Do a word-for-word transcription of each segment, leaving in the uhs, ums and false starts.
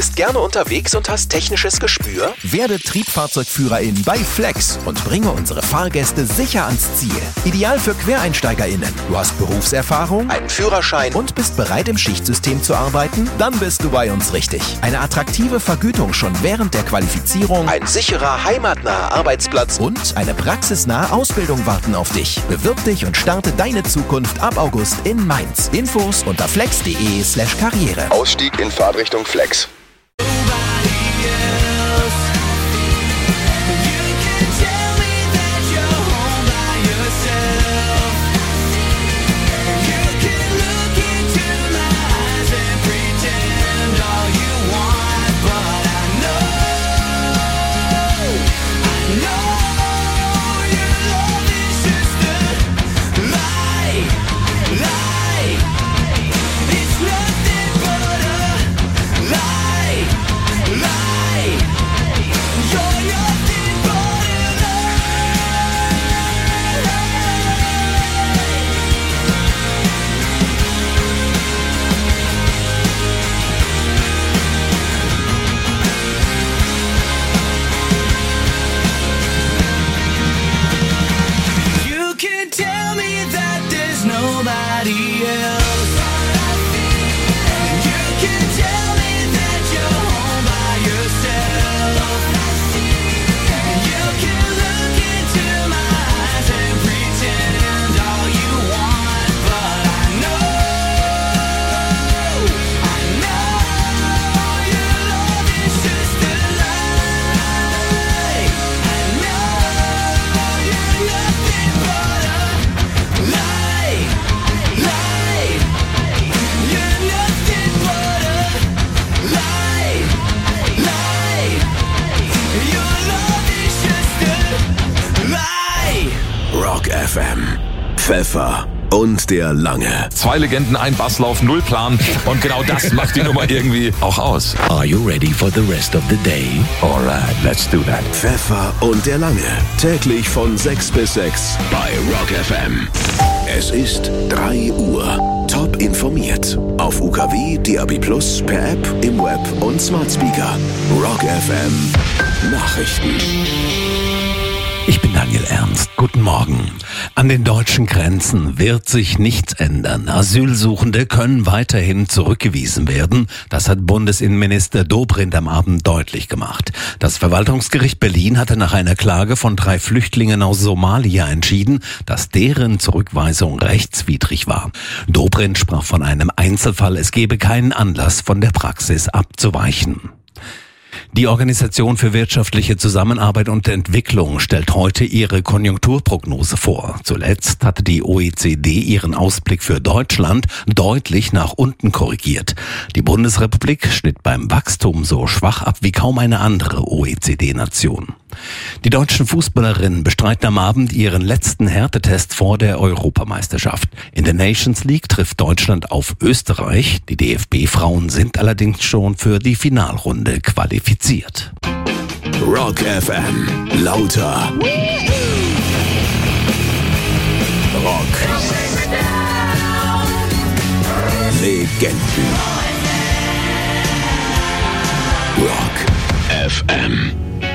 bist gerne unterwegs und hast technisches Gespür? Werde Triebfahrzeugführerin bei Flex und bringe unsere Fahrgäste sicher ans Ziel. Ideal für QuereinsteigerInnen. Du hast Berufserfahrung, Einen Führerschein und bist bereit, im Schichtsystem zu arbeiten? Dann bist du bei uns richtig. Eine attraktive Vergütung schon während der Qualifizierung, ein sicherer, heimatnaher Arbeitsplatz und eine praxisnahe Ausbildung warten auf dich. Bewirb dich und starte deine Zukunft ab August in Mainz. Infos unter flex.de slash Karriere. Ausstieg in Fahrtrichtung Flex. F M. Pfeffer und der Lange. Zwei Legenden, ein Basslauf, null Plan. Und genau das macht die Nummer irgendwie auch aus. Are you ready for the rest of the day? Alright, let's do that. Pfeffer und der Lange. Täglich von sechs bis sechs bei Rock F M. Es ist drei Uhr. Top informiert. Auf U K W, D A B Plus, per App, im Web und Smart Speaker. Rock F M. Nachrichten. Ich bin Daniel Ernst. Guten Morgen. An den deutschen Grenzen wird sich nichts ändern. Asylsuchende können weiterhin zurückgewiesen werden. Das hat Bundesinnenminister Dobrindt am Abend deutlich gemacht. Das Verwaltungsgericht Berlin hatte nach einer Klage von drei Flüchtlingen aus Somalia entschieden, dass deren Zurückweisung rechtswidrig war. Dobrindt sprach von einem Einzelfall. Es gebe keinen Anlass, von der Praxis abzuweichen. Die Organisation für wirtschaftliche Zusammenarbeit und Entwicklung stellt heute ihre Konjunkturprognose vor. Zuletzt hatte die O E C D ihren Ausblick für Deutschland deutlich nach unten korrigiert. Die Bundesrepublik schnitt beim Wachstum so schwach ab wie kaum eine andere O E C D-Nation. Die deutschen Fußballerinnen bestreiten am Abend ihren letzten Härtetest vor der Europameisterschaft. In der Nations League trifft Deutschland auf Österreich. Die D F B-Frauen sind allerdings schon für die Finalrunde qualifiziert. Rock F M. Lauter. Rock. Legenden. Rock F M.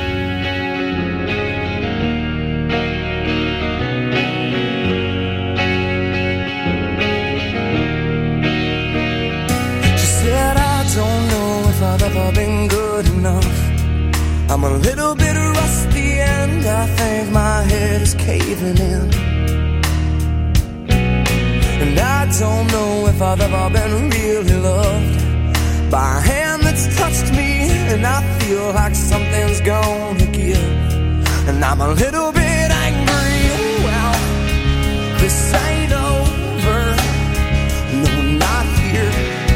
I've ever been good enough. I'm a little bit rusty and I think my head is caving in. And I don't know if I've ever been really loved by a hand that's touched me, and I feel like something's gonna give. And I'm a little bit angry, well, this ain't over, no, not here.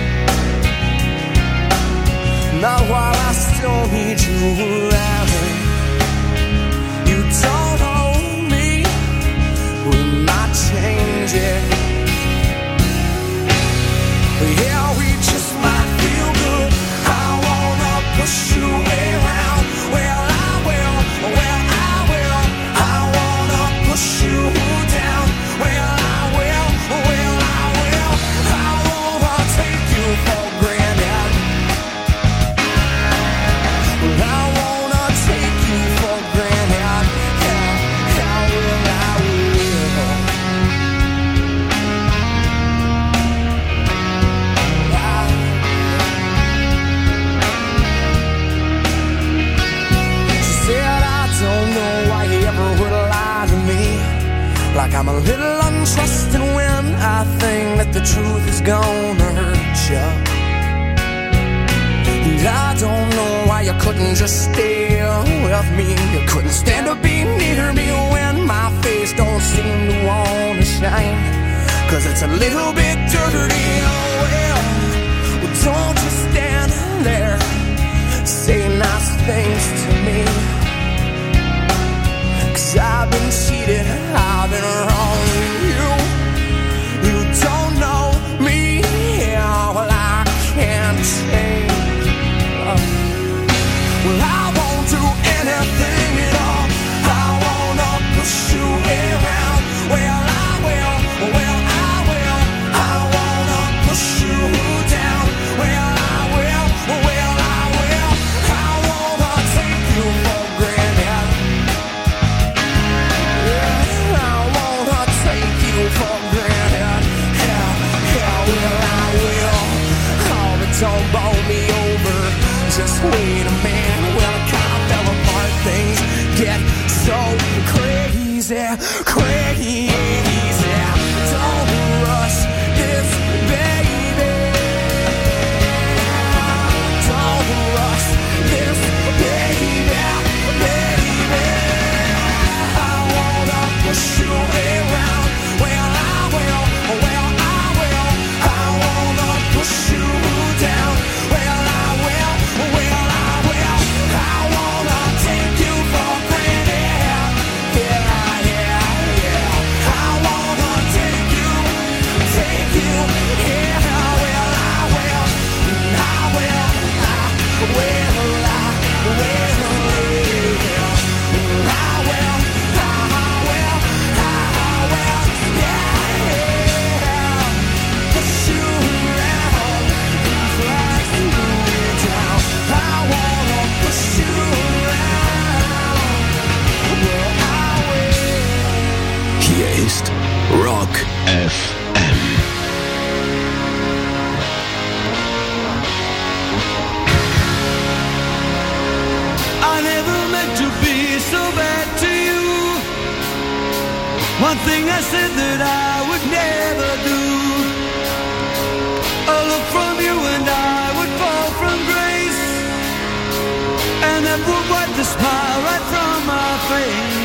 Not while I still need you around. You don't hold me, we're not changing. Yeah, we just might feel good. I wanna push you around. Well, I will, well, I will. I wanna push you down. Well, I will, well, I will. I wanna take you for granted. like I'm a little untrusting when I think that the truth is gonna hurt you. And I don't know why you couldn't just stay with me. You couldn't stand to be near me when my face don't seem to wanna shine. Cause it's a little bit dirty, oh well, well don't just stand there, say nice things to me. Cause I've been cheated, I've been wrong with you. You don't know me, yeah, well I can't change. Well, I won't do anything at all. I wanna push you around. Well, I will, well, I will. I wanna push you down. Well, I will, well, I will. I wanna take you for granted. Yeah, I wanna take you for granted. Yeah, yeah, well, I will. Oh, but don't bowl me over. Just wait a minute, well it kinda fell apart. Things get so crazy, crazy. Don't rush this, baby. Don't rush this, baby, baby. I wanna push you around. Well, I will, well, I will. I wanna push you down. Well, I will. Well, I will, I wanna take you for granted. Yeah, yeah, yeah. I wanna take you, take you. Yeah, well, I will, I will, I will, I will, yeah. I will, I will, I will, yeah. Push you around, drag you down. I wanna push you around. Well, I will. Hier ist Rock F M. I never meant to be so bad to you. One thing I said that I would never do. A look from you and I would fall from grace, and that would wipe the smile right from my face.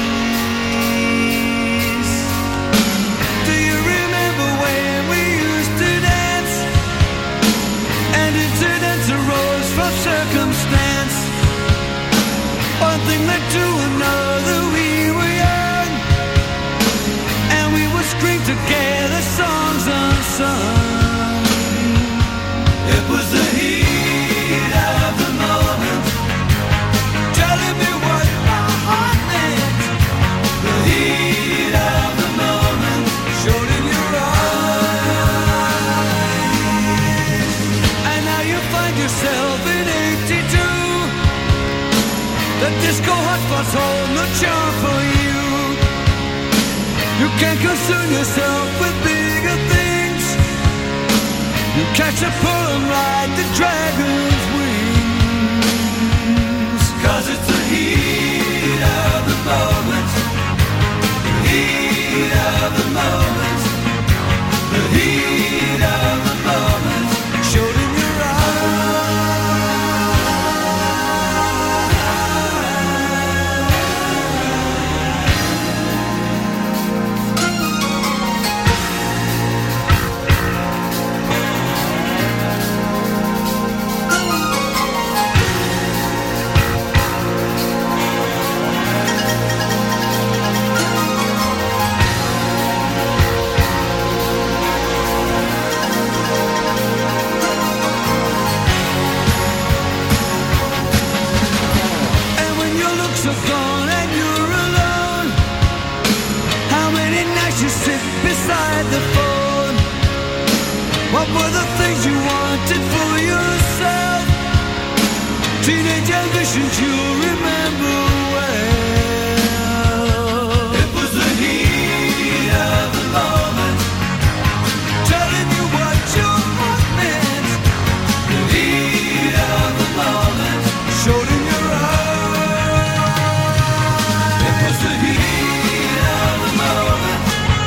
Do you remember when we used to dance, and incidents arose from circumstance? One thing led to another, we were young, and we would scream together songs unsung. It was the heat of the moment, telling me what my heart meant. The heat of the moment showed in your eyes. And now you find yourself in eighty-two. The disco hotspots hold no charm for you. You can't concern yourself with bigger things. You catch a pull and ride the dragon's wings. Cause it's the heat of the moment. The heat of the moment. The heat of the moment showed in your What were the things you wanted for yourself? Teenage ambitions you remember well. It was the heat of the moment, telling you what your heart meant. The heat of the moment showed in your eyes. It was the heat of the moment.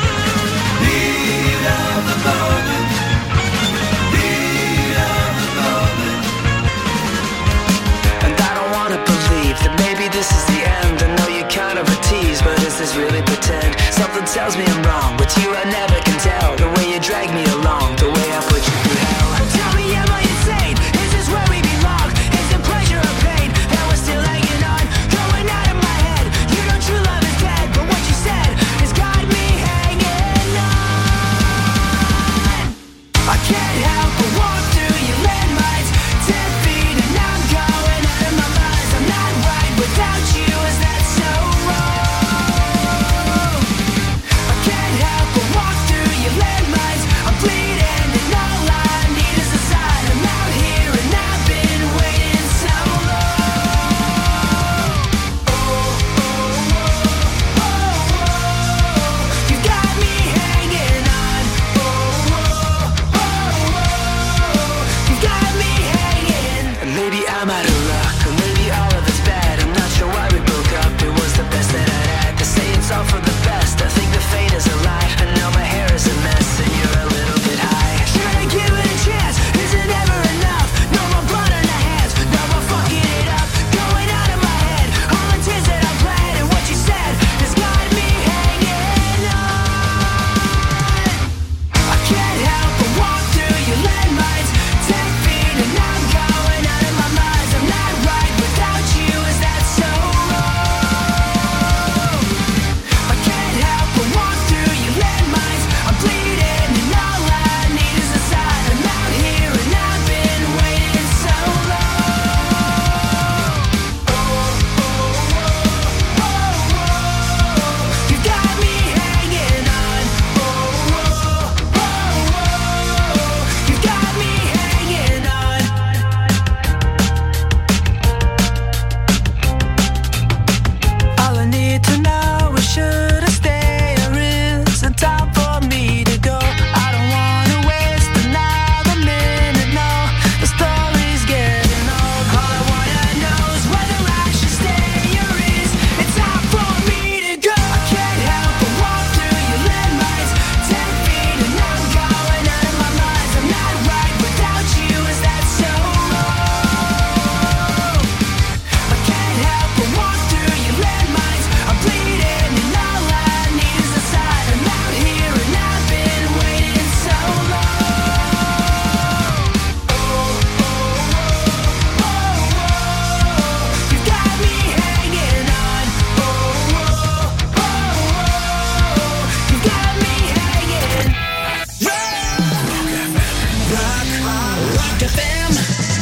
tells me I'm wrong. With you I never can tell. The way you drag me along, the way I put you through hell. Tell me, am I insane? Is this where we belong? Is it pleasure or pain that we're still hanging on? Going out of my head. You know true love is dead, but what you said has got me hanging on. I can't help but walk through your landmines. Ten feet and I'm going out of my mind. I'm not right without you. Is that so wrong? I can't help but walk through your landmines. I'm bleeding and all I need is a sign. I'm out here and I've been waiting so long. Oh, oh, oh, oh, oh. You got me hanging on. Oh, oh, oh, oh. You got me hanging. And maybe I'm out of luck, or maybe all of it's bad. I'm not sure why we broke up. It was the best that I had. To say it's all for the best. I think the fate is a lie. And now my hair is a mess, and you're a little bit high. Should I give it a chance? Is it ever enough? No more blood on the hands. No more fucking it up. Going out of my head. All the tears that I bled and what you said has got me hanging on. I can't help but walk through your landmines. Ten feet and I'm going out of my mind. I'm not right without you. Is that so wrong? I can't help but walk through your landmines. I'm bleeding and all I need is a sign. I'm out here and I've been waiting so long. Oh, oh, oh, oh, oh. You got me hanging on. Oh, oh, oh, oh. You got me hanging on. All I need to know is should I stay or is it time for me to go? I don't wanna waste another minute, no. The story's getting old. All I wanna know is whether I should stay or is it time for me to go? I can't help but walk through your landmines. Ten feet and I'm going out of my mind. I'm not right without you. Is that so wrong? I can't help but walk through your landmines. I'm bleeding and all I need is a sign. I'm out here and I've been waiting so long. Oh, oh, oh, oh, oh. You got me hanging on. Oh, oh, oh, oh. You got me hanging. Rock, Rock F M.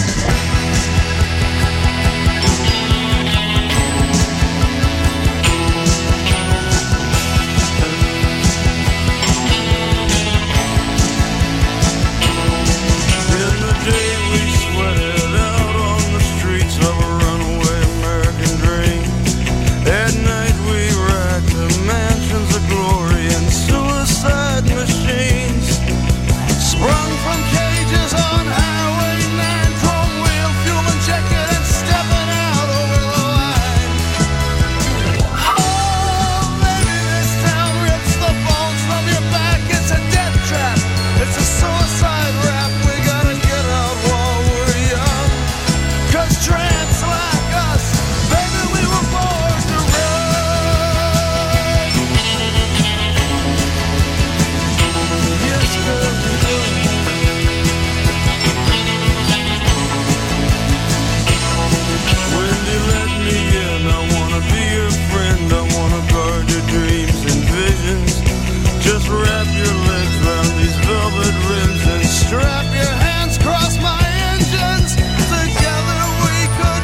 In the day we sweated out on the streets of a runaway American dream. At night we racked the mansions of glory and suicide machines. Sprung from cages on Highway nine, chrome wheel, fuel injected and stepping out over the line. Oh, baby, this town rips the bones from your back. It's a death trap. It's a suicide rap. We gotta get out while we're young. 'Cause tramps like us, baby, we were born to run. Yes, girl, we do. When you let me in, I wanna be your friend. I wanna guard your dreams and visions. Just wrap your legs round these velvet rims and strap your hands across my engines. Together we could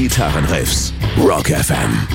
Gitarrenriffs. Rock F M.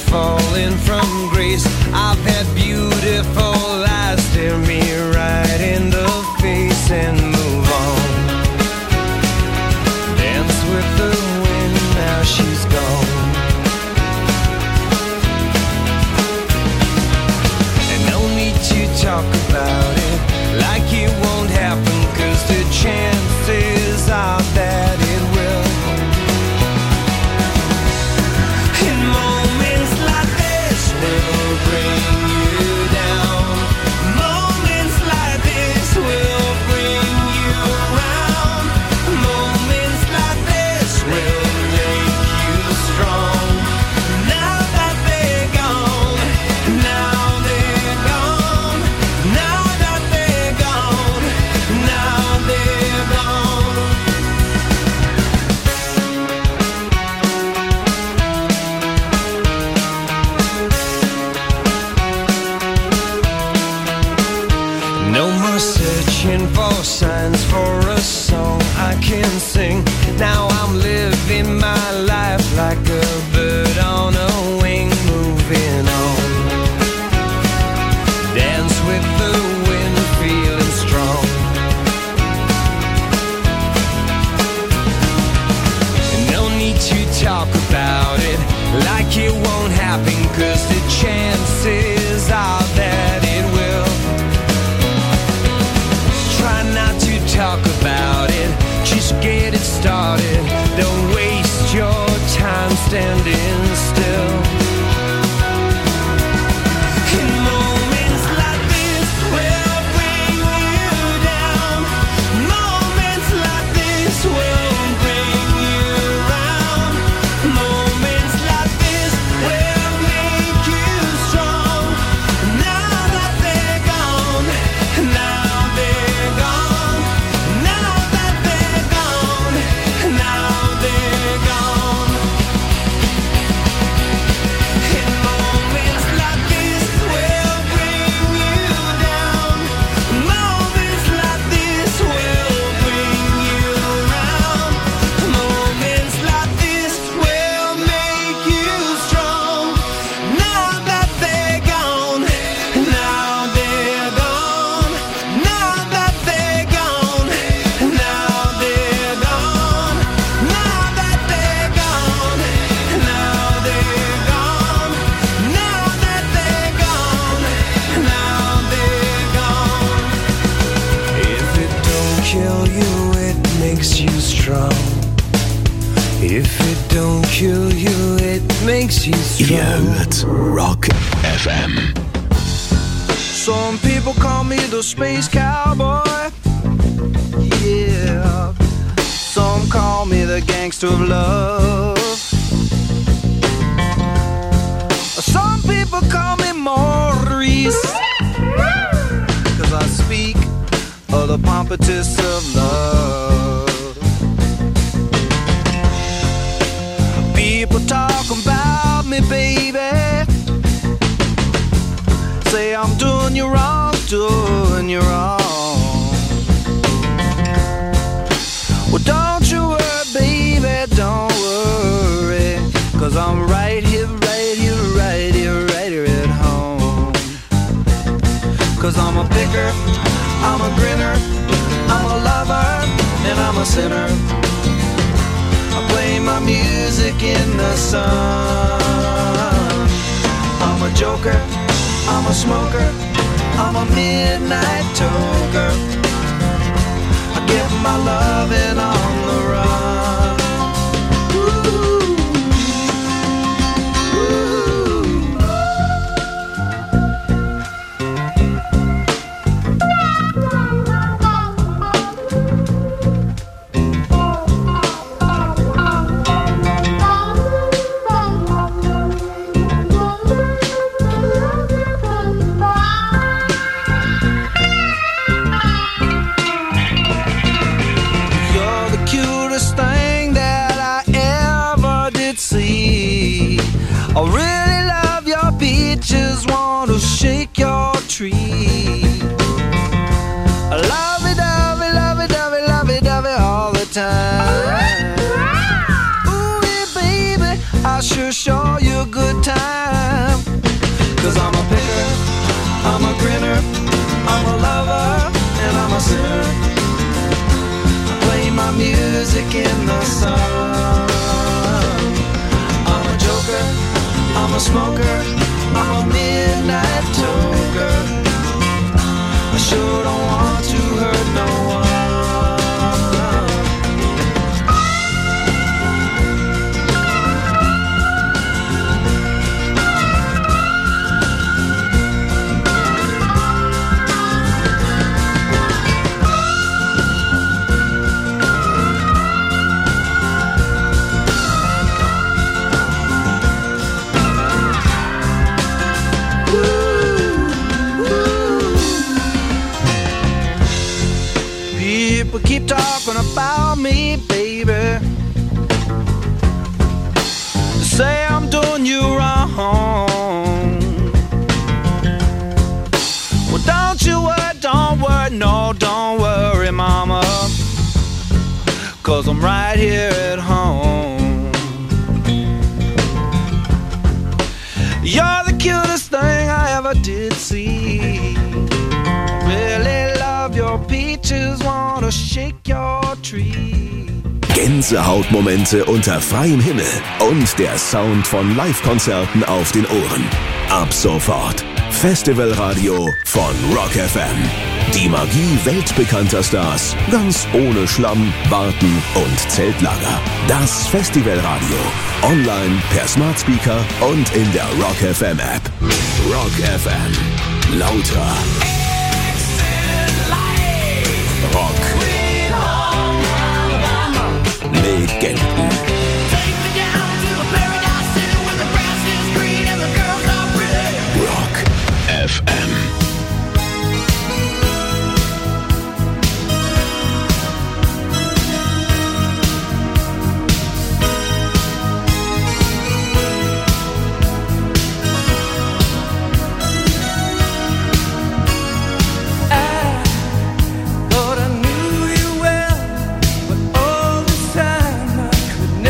falling from grace. I've had beautiful lies stare me right in chances are that it will. And moments like this will bring you down. Moments like this will bring you around. Moments like this will make you strong. Now that they're gone, now they're gone. Now that they're gone, now they're gone. No more searching for signs for a song I can sing. Now I'm living my life like a bird on a wing, moving on. Dance with the wind, feeling strong. No need to talk about it like it won't happen, 'cause the chances are that it will. Try not to talk about it, just get it started. Don't waste your time standing still. And moments like this will bring you down. Moments like this will bring you around. Moments like this will make you strong. Now that they're gone, now they're gone. Now that they're gone, now they're gone. And moments like this will bring you down. Moments like this will bring you around. Moments like this will make you strong. Now that they're gone, now they're gone. Now that they're gone, now they're gone. Now that they're gone, now they're gone. Now that they're gone, now they're gone. If it don't kill you, it makes you strong. If it don't kill you, it makes you Ihr strong. hört Rock F M. Some people call me the space cowboy. Yeah. Some call me the gangster of love. Some people call me Maurice, 'cause I speak of the pompatus of love. People talk about me, baby. Say I'm doing you wrong, doing you wrong. Well, don't you worry, baby, don't worry, 'cause I'm right here, right here, right here, right here at home. 'Cause I'm a picker, I'm a grinner, I'm a lover, and I'm a sinner. I play my music in the sun. I'm a joker, I'm a smoker, I'm a midnight toker. I get my loving on the run. Ooh. You're the cutest thing that I ever did see. I really love your beaches, wanna shake your tree. I love it, love it, love it, love it, love it, love it all the time. Ooh, yeah, baby, I sure show you a good time. 'Cause I'm a picker, I'm a grinner, I'm a lover, and I'm a sinner. I play my music in the sun. I'm a joker, I'm a smoker, I'm a midnight toker. I sure don't want to hurt no one. about me, baby. Say I'm doing you wrong. Well, don't you worry, don't worry, no, don't worry, mama, 'cause I'm right here at home. You're the cutest thing I ever did see. Really love your peaches, wanna shake your tree. Gänsehautmomente unter freiem Himmel und der Sound von Live-Konzerten auf den Ohren. Ab sofort Festivalradio von Rock F M. Die Magie weltbekannter Stars, ganz ohne Schlamm, Warten und Zeltlager. Das Festivalradio. Online, per Smart Speaker und in der Rock F M App. Rock F M. Lauter. Rock. Legenden. Rock F M. Thought I knew you well, but all this time I could never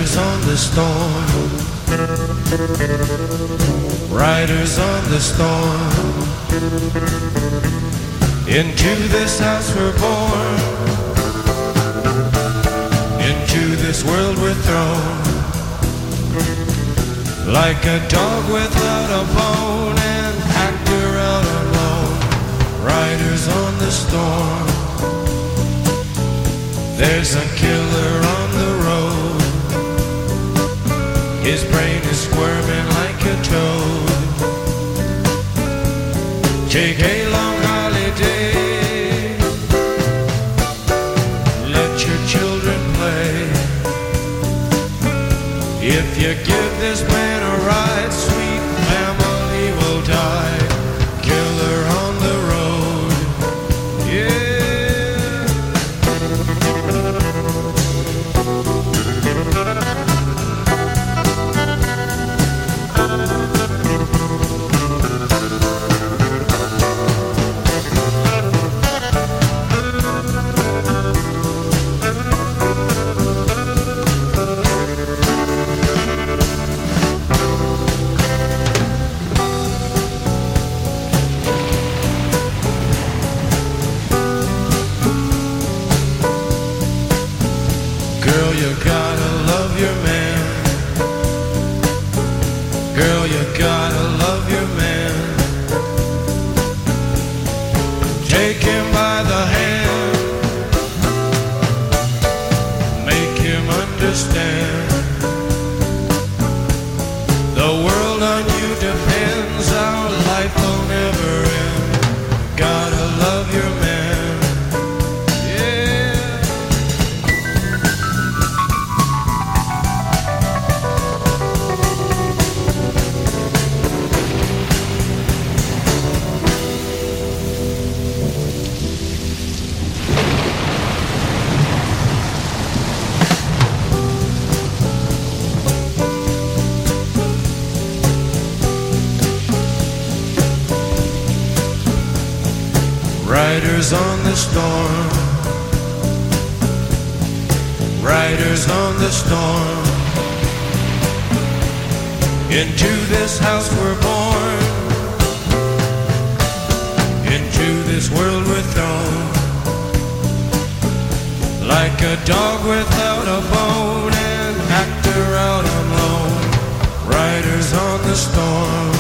Riders on the storm, riders on the storm. Into this house we're born, into this world we're thrown. Like a dog without a bone, an actor out alone. Riders on the storm. There's a killer on the road. His brain is squirming like a toad. Take a long holiday. Let your children play. If you give this man a ride, sweet family will die. Killer on the road, yeah. Girl, you gotta love your man. Girl, you gotta love your man. Take him by the hand. Make him understand. The world on you depends. Our life will never end. Gotta love your man. Riders on the storm, riders on the storm. Into this house we're born, into this world we're thrown. Like a dog without a bone, an actor out alone. Riders on the storm.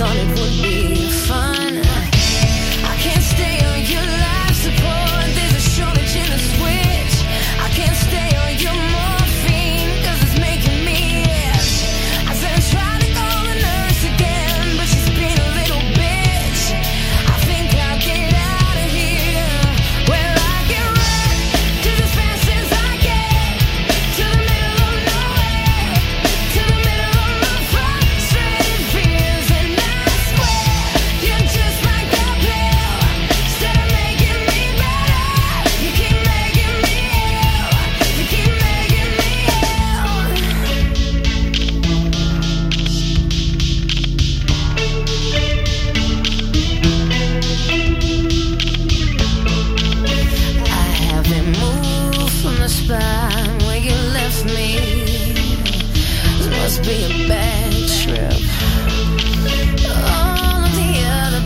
thought it would be fun. I can't stay on your life support. There's a shortage in the switch. I can't stay on your morphine, cause it's making me itch. I said I tried to call the nurse again, but she's been a little bitch. I think I'll get out of here. Well, I get right just as fast as I can, to the middle of nowhere, to the middle of my frustrated fears. And I swear, you're just like a pill. Instead of making me better, you keep making me ill. You keep making me ill. I haven't moved from the spot where you left me. This must be a bad trip. All of the other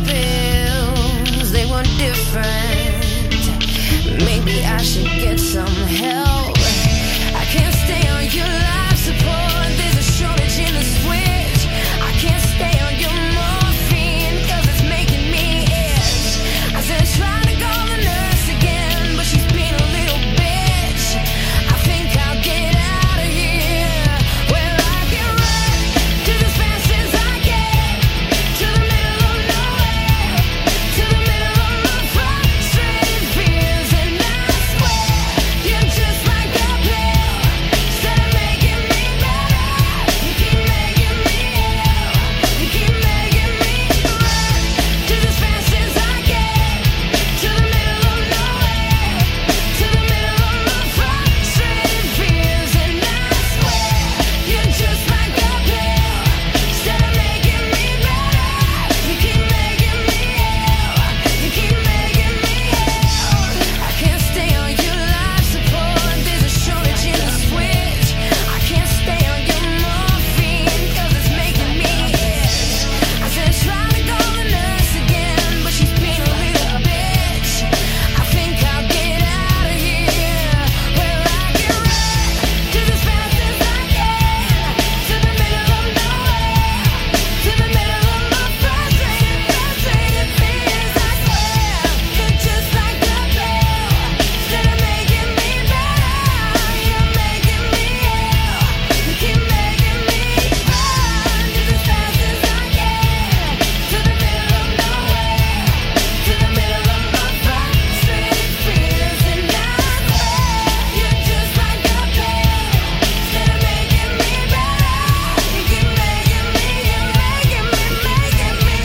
pills, they were different. Maybe I should get some help. I can't stay on your life support. There's a shortage in the switch. I can't stay on your morphine, cause it's making me itch. I said try to call the nurse again, but she's been a little bitch. I think I'll get out of here. Well, I get right just as fast as I can, to the middle of nowhere, to the middle of my frustrated fears. And I swear, you're just like a pill. Instead of making me better, you keep making me ill. You keep making me run just as fast as I can, to the middle of nowhere, to the middle of my frustrated fears. And I swear, you're just like a pill. Instead of making me better, you keep making me ill. You keep making me ill. I can't stay on your life support. There's a shortage in the switch. I can't stay on your morphine, cause it's making me itch. I said try to call the nurse again, but she's been a little bitch. I think I'll get out of here. Well, I get right just as fast as I can, to the middle of nowhere, to the middle of my frustrated, frustrated fears. I swear, you're just like a pill. Instead of making me better, you're making me ill. You keep making me run just as fast as I can, to the middle of nowhere, to the middle of my frustrated fears. And I swear, you're just like a pill. Instead of making me better, you keep making me, you're making me, making me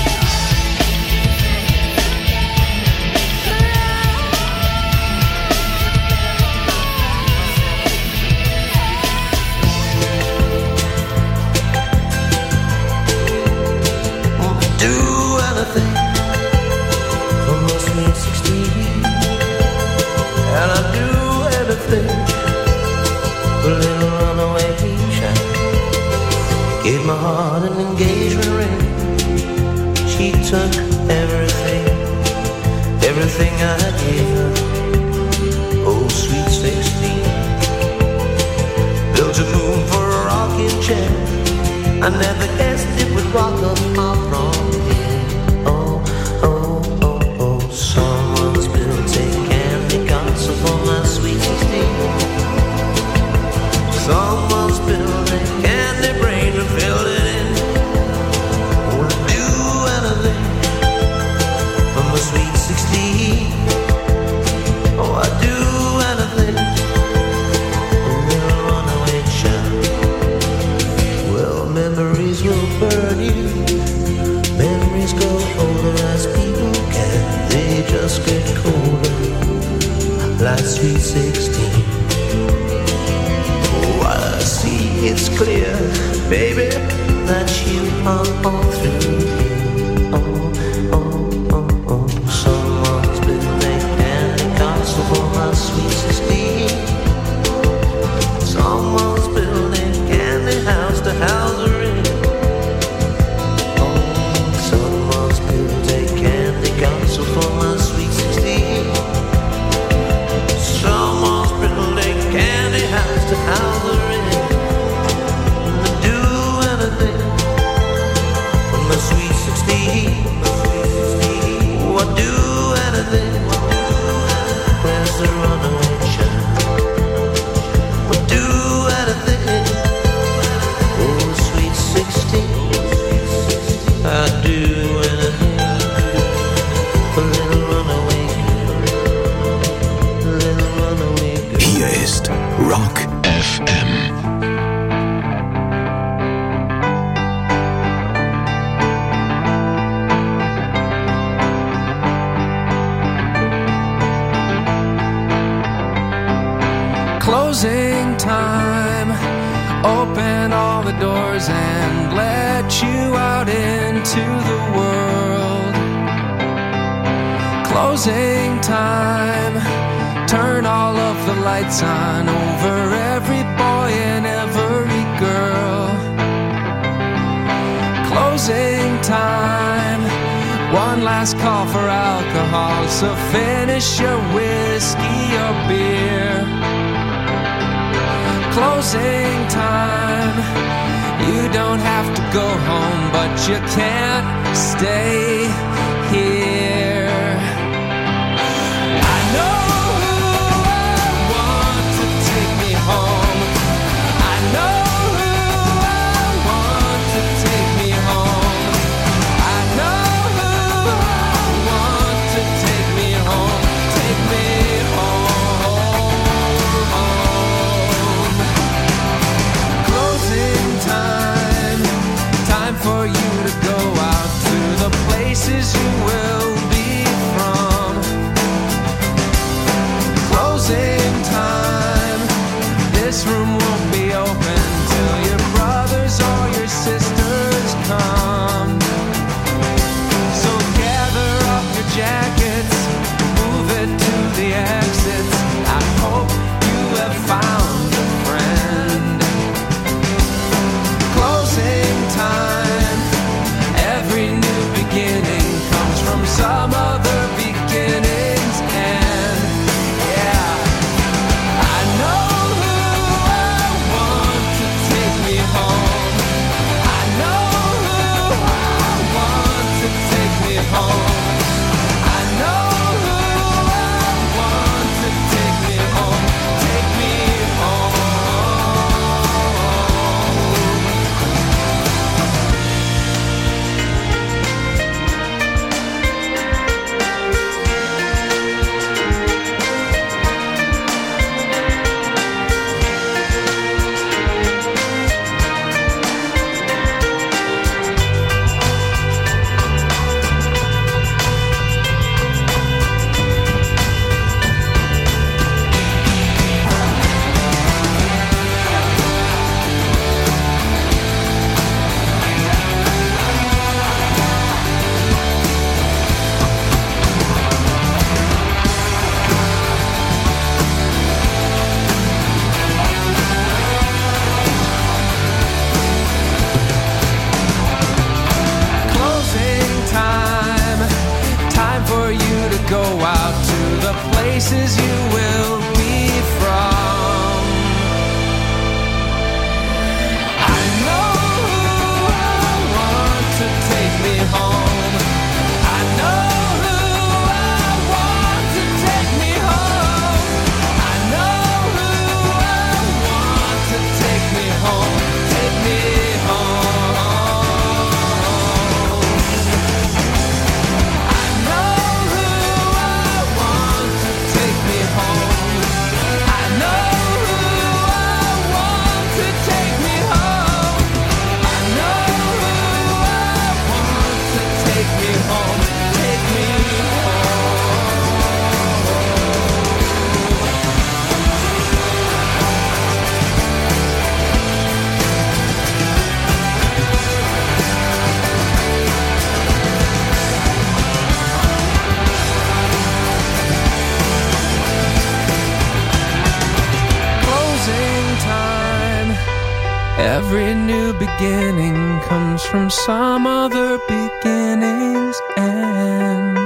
Do anything for my sweet sixteen, and I'd do anything for a little runaway child. Gave my heart an engagement ring. She took everything, everything I gave her. Oh, sweet sixteen. Built a moon for a rocking chair. I never guessed it would rock up my wrong here. Oh, oh, oh, oh. Someone's built a candy castle for my sweet sixteen. Someone's built a candy brain and filled it in. Would do anything for my sweet sixteen. Oh, I'd do anything. A little runaway child. Well, memories will burn you. Memories go older as people can. They just get colder, like sweet sixteen. Oh, I see it's clear, baby, that you are all through. Oh, oh, oh, oh. Someone's been making candy castle for my sweet sixteen. Someone's building candy house to house her in. Oh, someone's built a candy castle for my sweet sixteen. Someone's built a candy house to house her in. And to do anything for my sweet anything. Where's the runaway child? Would do anything. Oh, sweet sixteen, I'd do anything. A little runaway girl, a little runaway girl. Hier ist Rock F M. Closing time, open all the doors and let you out into the world. Closing time, turn all of the lights on over every boy and every girl. Closing time, one last call for alcohol, so finish your whiskey or beer. Closing time, you don't have to go home, but you can't stay here. I know who I want to take me home. I know who I want to take me home. I know who I want to take me home. Take me home. Closing time, time for you to go out to the places you will be from. Closing time, this room won't be open till your brothers or your sisters come. So gather up your jackets, move it to the exits. I hope you have found a friend. Closing time, every new beginning comes from some other beginning's end. Yeah, I know who I want to take me home. I know who I want to take me home. I know who I want to take me home. Take me home. Closing time, time for you to go out to the places you will be from. I know who I want to take me home. I know who I want to take me home. I know who I want to take me home. Take me home. I know who I want to take me home. I know who I want to take me home. I know who I want to take me home. Take me Closing time, every new beginning comes from some other beginning's end.